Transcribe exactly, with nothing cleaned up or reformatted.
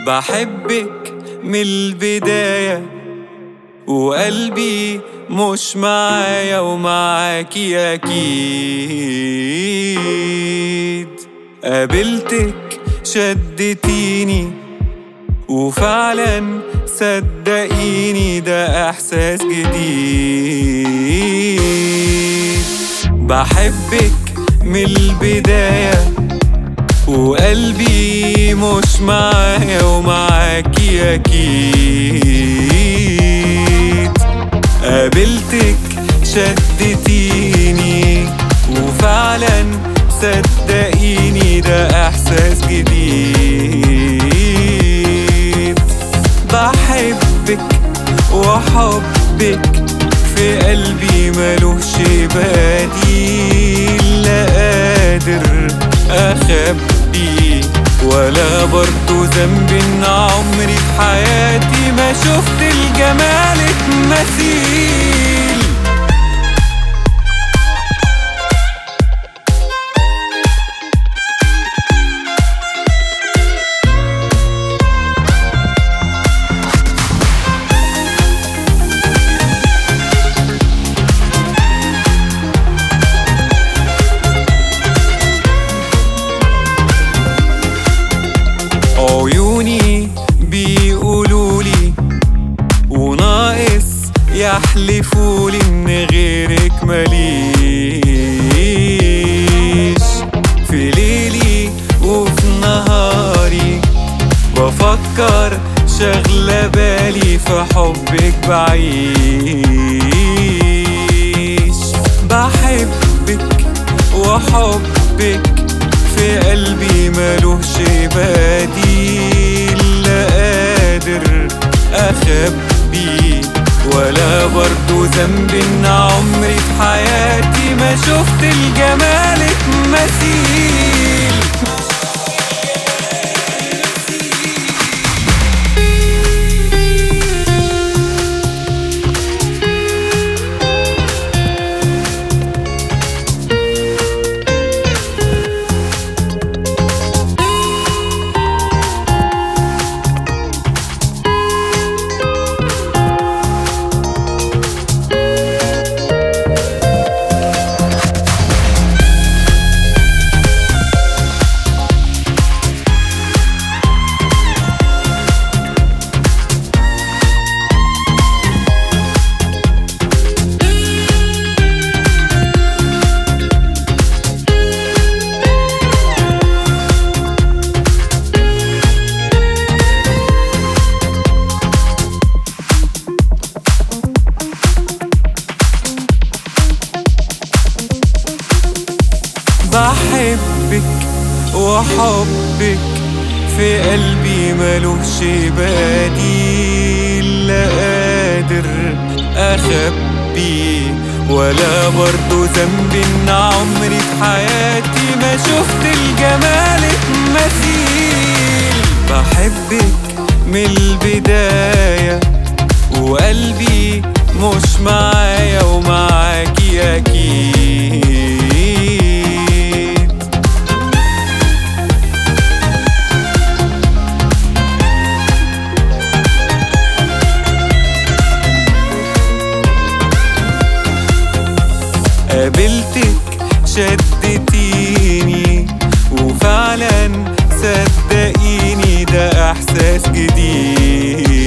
بحبك من البداية وقلبي مش معايا ومعاكي أكيد. قابلتك شدتيني وفعلا صدقيني ده إحساس جديد. بحبك من البداية وقلبي مش معايا ومعاكي أكيد. قابلتك شدتيني وفعلا صدقيني ده إحساس جديد. بحبك وحبك في قلبي ملوش بديل، لا قادر أخبي ولا برضو ذنب إن عمري في حياتي ما شفت لجمالك مثيل. عيوني بيقولولي وناقص يحلفولي إن غيرك مليش. في ليلي وفي نهاري بفكر شغلة بالي في حبك بعيش. بحبك وحبك في قلبي ملوش بديل، لا قادر أخبي ولا برضو ذنب إن عمري في حياتي ما شفت لجمالك مثيل. بحبك وحبك في قلبي ملوش بديل، لا قادر أخبي ولا برضو ذنب إن عمري في حياتي ما شفت لجمالك مثيل. بحبك من البداية وقلبي مش معايا ومعاكي أكيد. قابلتك شدتيني وفعلا صدقيني ده إحساس جديد.